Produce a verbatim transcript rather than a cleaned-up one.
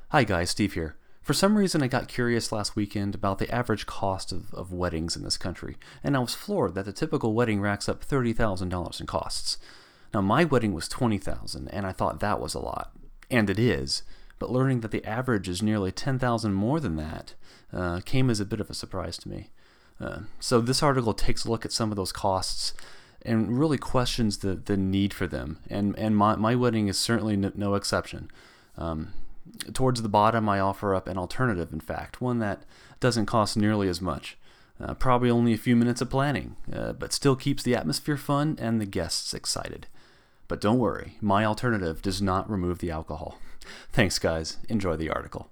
Hi guys, Steve here. For some reason I got curious last weekend about the average cost of, of weddings in this country, and I was floored that the typical wedding racks up thirty thousand dollars in costs. Now my wedding was twenty thousand dollars, and I thought that was a lot. And it is, but learning that the average is nearly ten thousand dollars more than that uh, came as a bit of a surprise to me. Uh, so this article takes a look at some of those costs and really questions the, the need for them, and, and my, my wedding is certainly no, no exception. Um, Towards the bottom, I offer up an alternative, in fact, one that doesn't cost nearly as much. Uh, probably only a few minutes of planning, uh, but still keeps the atmosphere fun and the guests excited. But don't worry, my alternative does not remove the alcohol. Thanks, guys. Enjoy the article.